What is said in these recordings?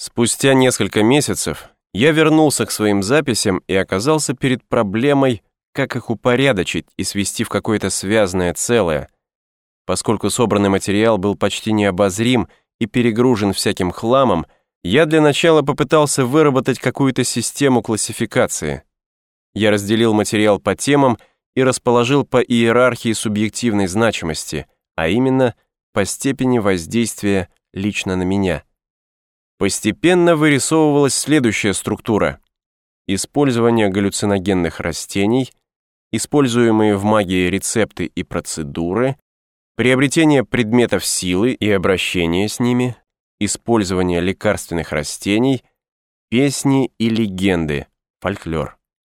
Спустя несколько месяцев я вернулся к своим записям и оказался перед проблемой, как их упорядочить и свести в какое-то связанное целое, поскольку собранный материал был почти необозрим и перегружен всяким хламом. Я для начала попытался выработать какую-то систему классификации. Я разделил материал по темам и расположил по иерархии субъективной значимости, а именно по степени воздействия лично на меня. Постепенно вырисовывалась следующая структура: использование галлюциногенных растений, используемые в магии рецепты и процедуры, приобретение предметов силы и обращение с ними, использование лекарственных растений, песни и легенды, фольклор.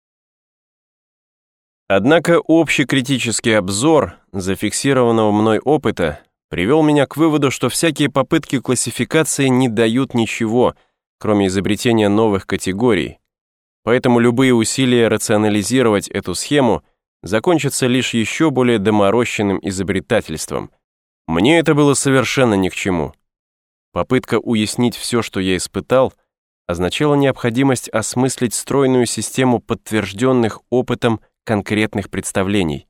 Однако общий критический обзор зафиксированного мной опыта привел меня к выводу, что всякие попытки классификации не дают ничего, кроме изобретения новых категорий. Поэтому любые усилия рационализировать эту схему закончатся лишь еще более доморощенным изобретательством. Мне это было совершенно ни к чему. Попытка уяснить все, что я испытал, означала необходимость осмыслить стройную систему подтвержденных опытом конкретных представлений.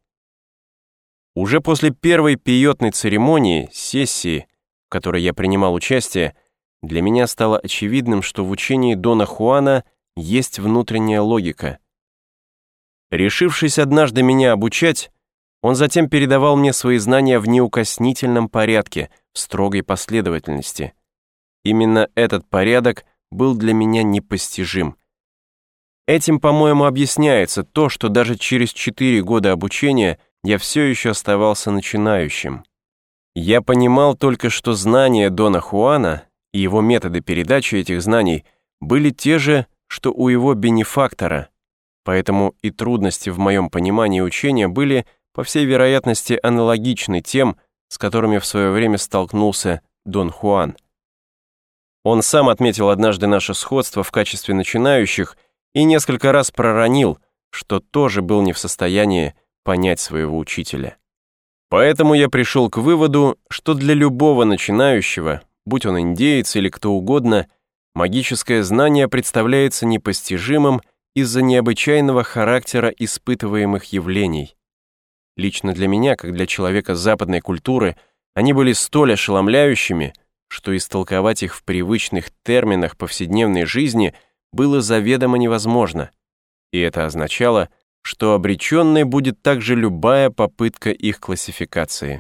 Уже после первой пиетной церемонии, сессии, в которой я принимал участие, для меня стало очевидным, что в учении Дона Хуана есть внутренняя логика. Решившись однажды меня обучать, он затем передавал мне свои знания в неукоснительном порядке, в строгой последовательности. Именно этот порядок был для меня непостижим. Этим, по-моему, объясняется то, что даже через 4 года обучения я все еще оставался начинающим. Я понимал только, что знания Дона Хуана и его методы передачи этих знаний были те же, что у его бенефактора, поэтому и трудности в моем понимании учения были, по всей вероятности, аналогичны тем, с которыми в свое время столкнулся Дон Хуан. Он сам отметил однажды наше сходство в качестве начинающих и несколько раз проронил, что тоже был не в состоянии понять своего учителя. Поэтому я пришел к выводу, что для любого начинающего, будь он индеец или кто угодно, магическое знание представляется непостижимым из-за необычайного характера испытываемых явлений. Лично для меня, как для человека западной культуры, они были столь ошеломляющими, что истолковать их в привычных терминах повседневной жизни было заведомо невозможно. И это означало, что обреченной будет также любая попытка их классификации.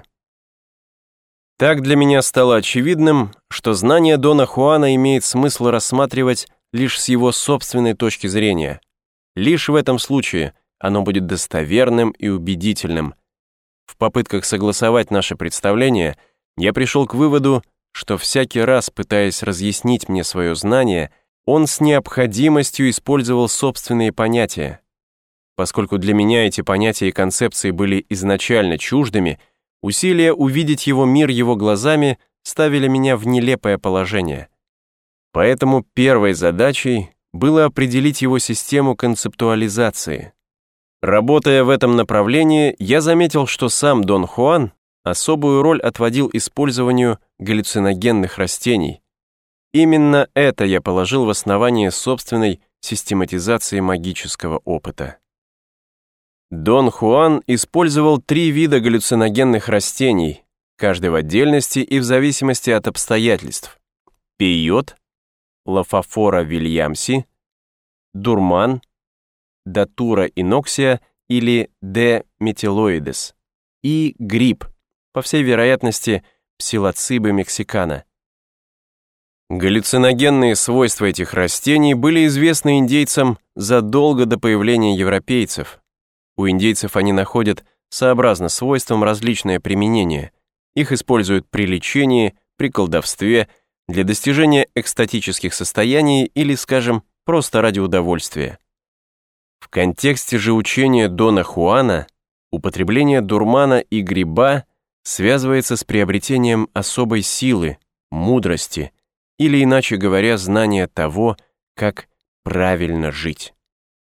Так для меня стало очевидным, что знание Дона Хуана имеет смысл рассматривать лишь с его собственной точки зрения. Лишь в этом случае оно будет достоверным и убедительным. В попытках согласовать наше представление я пришел к выводу, что всякий раз, пытаясь разъяснить мне свое знание, он с необходимостью использовал собственные понятия. Поскольку для меня эти понятия и концепции были изначально чуждыми, усилия увидеть его мир его глазами ставили меня в нелепое положение. Поэтому первой задачей было определить его систему концептуализации. Работая в этом направлении, я заметил, что сам Дон Хуан особую роль отводил использованию галлюциногенных растений. Именно это я положил в основание собственной систематизации магического опыта. Дон Хуан использовал 3 вида галлюциногенных растений, каждый в отдельности и в зависимости от обстоятельств: пейот, лафофора вильямси, дурман, датура иноксия или д метилоидес и гриб, по всей вероятности, псилоцибы мексикана. Галлюциногенные свойства этих растений были известны индейцам задолго до появления европейцев. У индейцев они находят, сообразно свойствам, различное применение. Их используют при лечении, при колдовстве, для достижения экстатических состояний или, скажем, просто ради удовольствия. В контексте же учения Дона Хуана употребление дурмана и гриба связывается с приобретением особой силы, мудрости, или, иначе говоря, знания того, как правильно жить.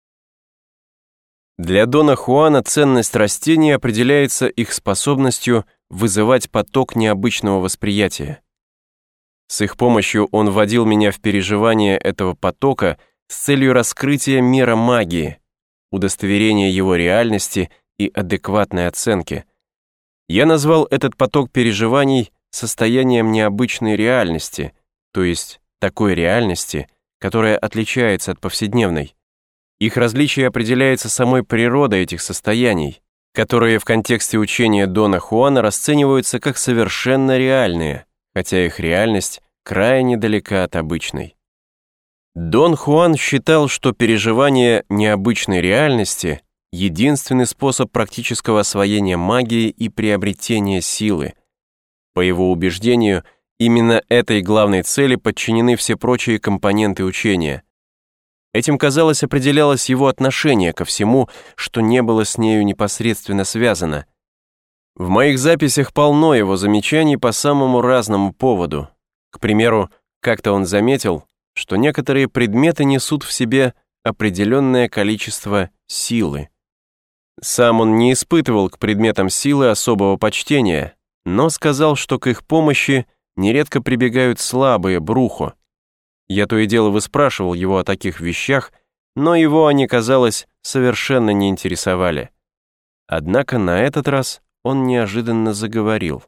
Для Дона Хуана ценность растений определяется их способностью вызывать поток необычного восприятия. С их помощью он вводил меня в переживание этого потока с целью раскрытия мира магии, удостоверения его реальности и адекватной оценки. Я назвал этот поток переживаний состоянием необычной реальности, то есть такой реальности, которая отличается от повседневной. Их различие определяется самой природой этих состояний, которые в контексте учения Дона Хуана расцениваются как совершенно реальные, хотя их реальность крайне далека от обычной. Дон Хуан считал, что переживание необычной реальности — единственный способ практического освоения магии и приобретения силы. По его убеждению, именно этой главной цели подчинены все прочие компоненты учения. Этим, казалось, определялось его отношение ко всему, что не было с нею непосредственно связано. В моих записях полно его замечаний по самому разному поводу. К примеру, как-то он заметил, что некоторые предметы несут в себе определенное количество силы. Сам он не испытывал к предметам силы особого почтения, но сказал, что к их помощи нередко прибегают слабые брухо. Я то и дело выспрашивал его о таких вещах, но его они, казалось, совершенно не интересовали. Однако на этот раз он неожиданно заговорил.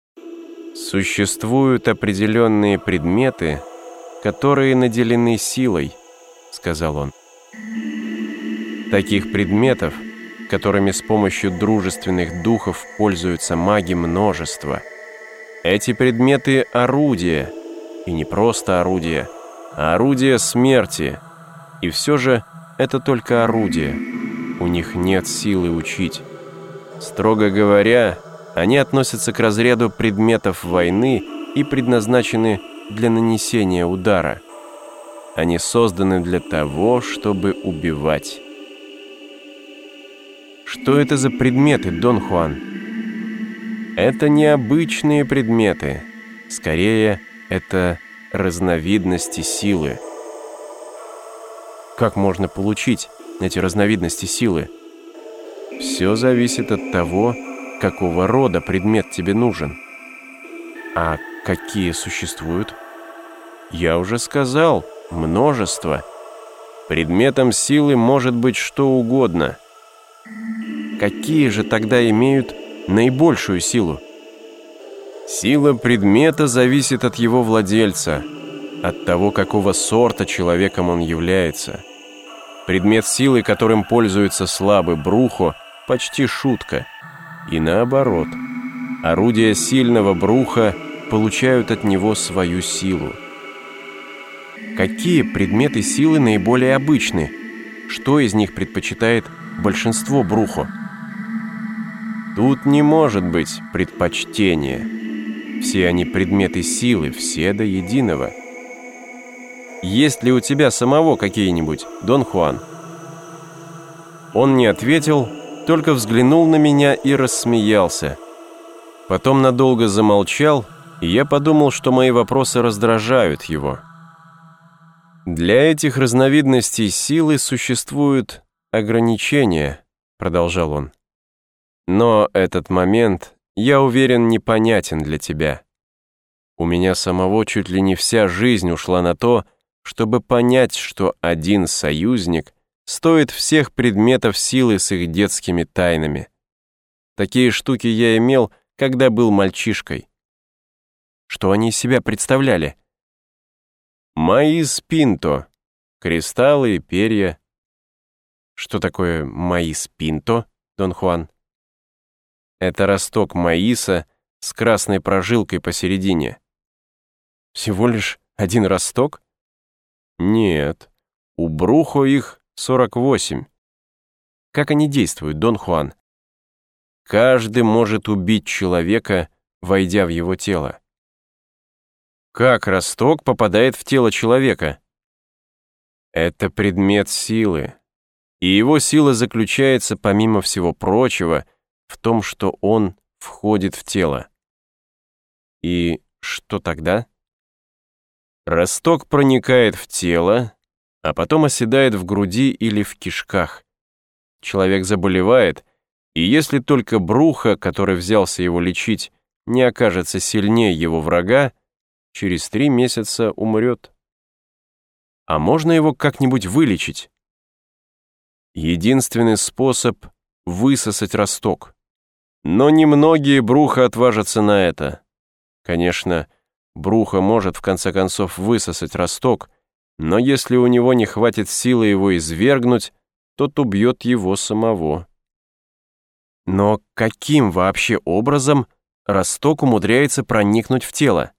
«Существуют определенные предметы, которые наделены силой», — сказал он. «Таких предметов, которыми с помощью дружественных духов пользуются маги, множество. Эти предметы — орудия, и не просто орудия, а орудия смерти. И все же это только орудия. У них нет силы учить. Строго говоря, они относятся к разряду предметов войны и предназначены для нанесения удара. Они созданы для того, чтобы убивать». «Что это за предметы, Дон Хуан?» «Это необычные предметы. Скорее, это разновидности силы». «Как можно получить эти разновидности силы?» «Все зависит от того, какого рода предмет тебе нужен». «А какие существуют?» «Я уже сказал, множество. Предметом силы может быть что угодно». «Какие же тогда имеют наибольшую силу?» «Сила предмета зависит от его владельца, от того, какого сорта человеком он является. Предмет силы, которым пользуется слабый брухо, почти шутка. И наоборот, орудия сильного бруха получают от него свою силу». «Какие предметы силы наиболее обычны? Что из них предпочитает большинство брухо?» «Тут не может быть предпочтения. Все они предметы силы, все до единого. Есть ли у тебя самого какие-нибудь, Дон Хуан?» Он не ответил, только взглянул на меня и рассмеялся. Потом надолго замолчал, и я подумал, что мои вопросы раздражают его. «Для этих разновидностей силы существуют ограничения», — продолжал он. «Но этот момент, я уверен, непонятен для тебя. У меня самого чуть ли не вся жизнь ушла на то, чтобы понять, что один союзник стоит всех предметов силы с их детскими тайнами. Такие штуки я имел, когда был мальчишкой». «Что они из себя представляли?» «Маис пинто, кристаллы и перья». «Что такое маис пинто, Дон Хуан?» «Это росток маиса с красной прожилкой посередине». «Всего лишь один росток?» «Нет, у брухо их 48. «Как они действуют, Дон Хуан?» «Каждый может убить человека, войдя в его тело». «Как росток попадает в тело человека?» «Это предмет силы, и его сила заключается, помимо всего прочего, в том, что он входит в тело». «И что тогда?» «Росток проникает в тело, а потом оседает в груди или в кишках. Человек заболевает, и если только брухо, который взялся его лечить, не окажется сильнее его врага, через 3 месяца умрет. А можно его как-нибудь вылечить? Единственный способ — высосать росток. Но немногие Бруха отважатся на это. Конечно, Бруха может в конце концов высосать росток, но если у него не хватит силы его извергнуть, тот убьет его самого. Но каким вообще образом росток умудряется проникнуть в тело?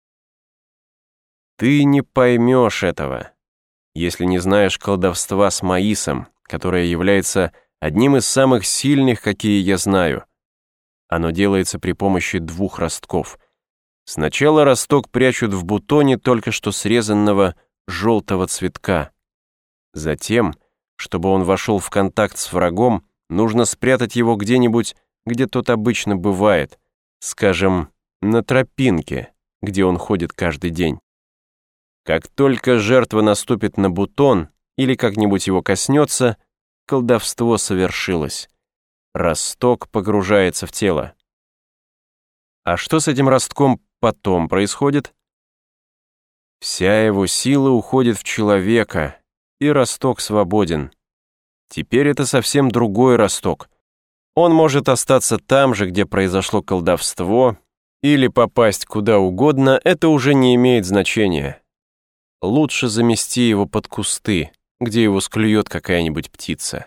Ты не поймешь этого, если не знаешь колдовства с маисом, которое является одним из самых сильных, какие я знаю. Оно делается при помощи 2 ростков. Сначала росток прячут в бутоне только что срезанного желтого цветка. Затем, чтобы он вошел в контакт с врагом, нужно спрятать его где-нибудь, где тот обычно бывает, скажем, на тропинке, где он ходит каждый день. Как только жертва наступит на бутон или как-нибудь его коснется, колдовство совершилось. Росток погружается в тело. А что с этим ростком потом происходит? Вся его сила уходит в человека, и росток свободен. Теперь это совсем другой росток. Он может остаться там же, где произошло колдовство, или попасть куда угодно, это уже не имеет значения. Лучше замести его под кусты, где его склюет какая-нибудь птица.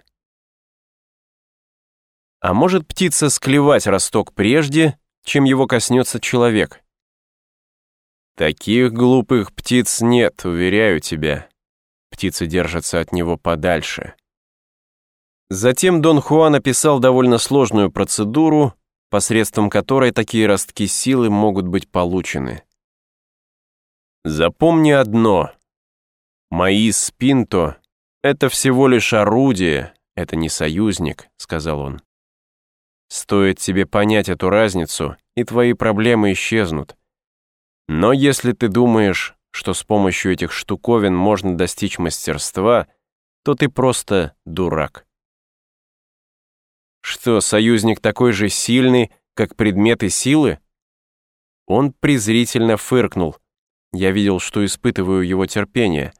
А может птица склевать росток прежде, чем его коснется человек? Таких глупых птиц нет, уверяю тебя. Птицы держатся от него подальше. Затем Дон Хуан описал довольно сложную процедуру, посредством которой такие ростки силы могут быть получены. Запомни одно. Маис Пинто — это всего лишь орудие, это не союзник, сказал он. Стоит тебе понять эту разницу, и твои проблемы исчезнут. Но если ты думаешь, что с помощью этих штуковин можно достичь мастерства, то ты просто дурак. Что, союзник такой же сильный, как предметы силы? Он презрительно фыркнул. Я видел, что испытываю его терпение.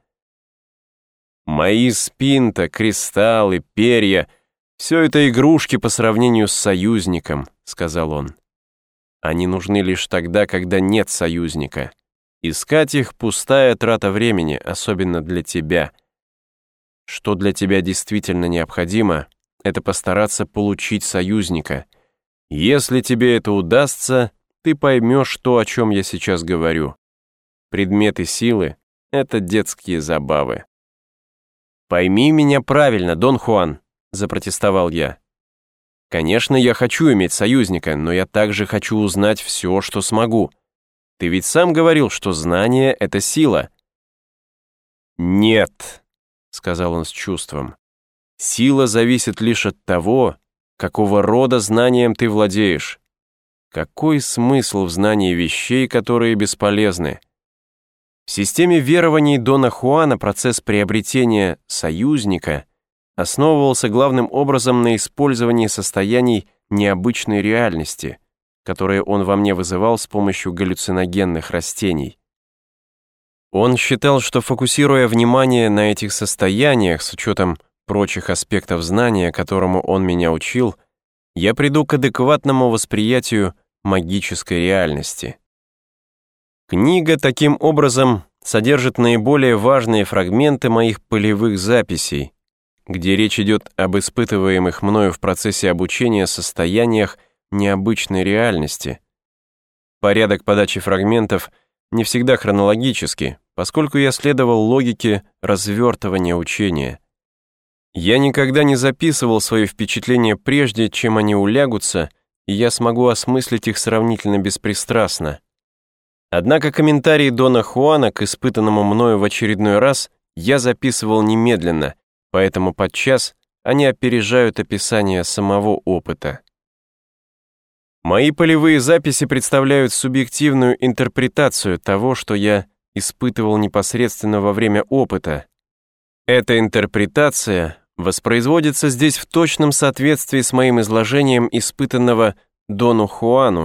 Маис Пинто, кристаллы, перья — все это игрушки по сравнению с союзником, сказал он. Они нужны лишь тогда, когда нет союзника. Искать их — пустая трата времени, особенно для тебя. Что для тебя действительно необходимо, это постараться получить союзника. Если тебе это удастся, ты поймешь то, о чем я сейчас говорю. Предметы силы — это детские забавы. «Пойми меня правильно, Дон Хуан», — запротестовал я. «Конечно, я хочу иметь союзника, но я также хочу узнать все, что смогу. Ты ведь сам говорил, что знание — это сила». «Нет», — сказал он с чувством. «Сила зависит лишь от того, какого рода знанием ты владеешь. Какой смысл в знании вещей, которые бесполезны? В системе верований Дона Хуана процесс приобретения союзника основывался главным образом на использовании состояний необычной реальности, которые он во мне вызывал с помощью галлюциногенных растений. Он считал, что, фокусируя внимание на этих состояниях с учетом прочих аспектов знания, которому он меня учил, я приду к адекватному восприятию магической реальности. Книга таким образом содержит наиболее важные фрагменты моих полевых записей, где речь идет об испытываемых мною в процессе обучения состояниях необычной реальности. Порядок подачи фрагментов не всегда хронологический, поскольку я следовал логике развертывания учения. Я никогда не записывал свои впечатления прежде, чем они улягутся, и я смогу осмыслить их сравнительно беспристрастно. Однако комментарии Дона Хуана к испытанному мною в очередной раз я записывал немедленно, поэтому подчас они опережают описание самого опыта. Мои полевые записи представляют субъективную интерпретацию того, что я испытывал непосредственно во время опыта. Эта интерпретация воспроизводится здесь в точном соответствии с моим изложением испытанного Дону Хуану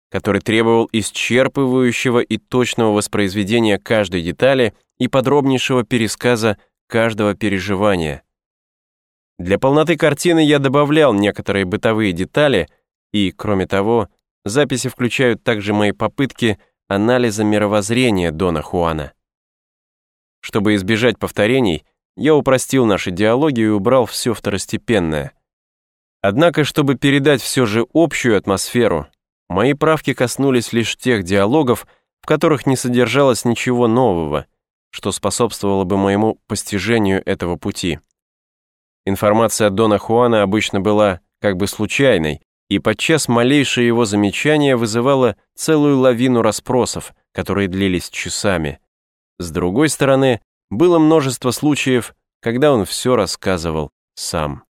который требовал исчерпывающего и точного воспроизведения каждой детали и подробнейшего пересказа каждого переживания. Для полноты картины я добавлял некоторые бытовые детали, и, кроме того, записи включают также мои попытки анализа мировоззрения Дона Хуана. Чтобы избежать повторений, я упростил наши диалоги и убрал все второстепенное. Однако, чтобы передать все же общую атмосферу, мои правки коснулись лишь тех диалогов, в которых не содержалось ничего нового, что способствовало бы моему постижению этого пути. Информация от Дона Хуана обычно была как бы случайной, и подчас малейшее его замечание вызывало целую лавину расспросов, которые длились часами. С другой стороны, было множество случаев, когда он все рассказывал сам.